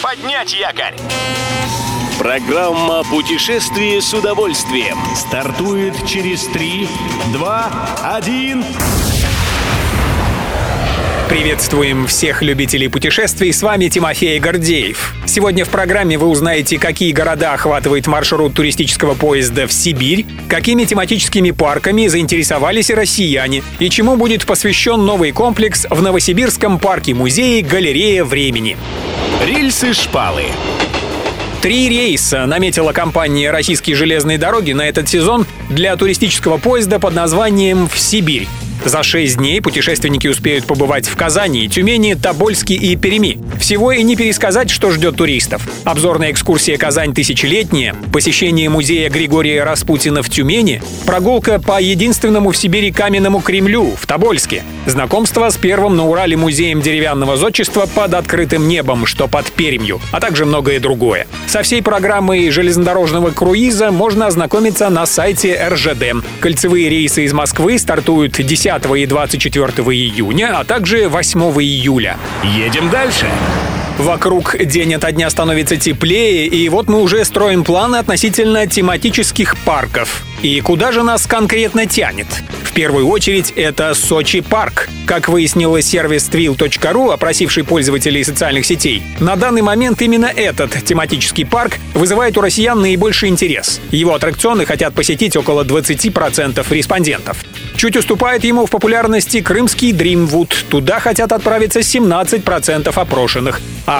Поднять якорь! Программа «Путешествие с удовольствием» стартует через 3, 2, 1... Приветствуем всех любителей путешествий, с вами Тимофей Гордеев. Сегодня в программе вы узнаете, какие города охватывает маршрут туристического поезда в Сибирь, какими тематическими парками заинтересовались россияне и чему будет посвящен новый комплекс в Новосибирском парке-музее «Галерея времени». Рельсы-шпалы. 3 рейса наметила компания «Российские железные дороги» на этот сезон для туристического поезда под названием «В Сибирь». За 6 дней путешественники успеют побывать в Казани, Тюмени, Тобольске и Перми. Всего и не пересказать, что ждет туристов. Обзорная экскурсия «Казань тысячелетняя», посещение музея Григория Распутина в Тюмени, прогулка по единственному в Сибири каменному Кремлю в Тобольске, знакомство с первым на Урале музеем деревянного зодчества под открытым небом, что под Пермью, а также многое другое. Со всей программой железнодорожного круиза можно ознакомиться на сайте РЖД. Кольцевые рейсы из Москвы стартуют 10 и 24 июня, а также 8 июля. Едем дальше. Вокруг день ото дня становится теплее, и вот мы уже строим планы относительно тематических парков. И куда же нас конкретно тянет? В первую очередь это Сочи парк. Как выяснил сервис Twill.ru, опросивший пользователей социальных сетей, на данный момент именно этот тематический парк вызывает у россиян наибольший интерес. Его аттракционы хотят посетить около 20% респондентов. Чуть уступает ему в популярности крымский Дримвуд. Туда хотят отправиться 17% опрошенных, а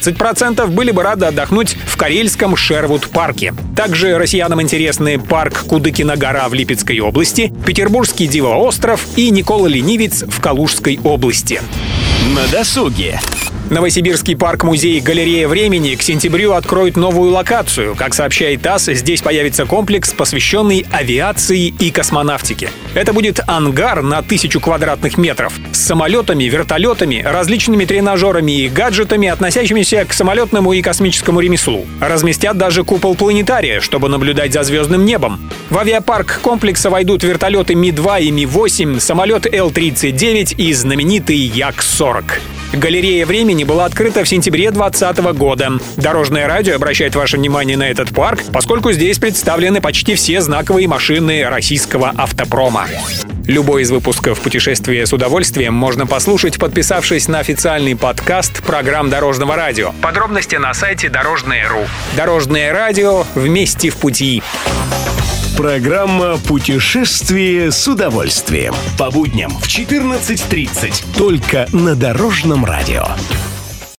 16% были бы рады отдохнуть в карельском Шервуд-парке. Также россиянам интересны парк Кудыкина гора в Липецкой области, Петербургский Диво-остров и Никола-Ленивец в Калужской области. На досуге. Новосибирский парк-музей «Галерея времени» к сентябрю откроет новую локацию. Как сообщает ТАСС, здесь появится комплекс, посвященный авиации и космонавтике. Это будет ангар на 1000 квадратных метров с самолетами, вертолетами, различными тренажерами и гаджетами, относящимися к самолетному и космическому ремеслу. Разместят даже купол планетария, чтобы наблюдать за звездным небом. В авиапарк комплекса войдут вертолеты Ми-2 и Ми-8, самолет Л-39 и знаменитый Як-40. Галерея времени была открыта в сентябре 2020 года. Дорожное радио обращает ваше внимание на этот парк, поскольку здесь представлены почти все знаковые машины российского автопрома. Любой из выпусков «Путешествия с удовольствием» можно послушать, подписавшись на официальный подкаст программ Дорожного радио. Подробности на сайте Дорожное.ру. Дорожное радио вместе в пути. Программа «Путешествие с удовольствием». По будням в 14:30. Только на Дорожном радио.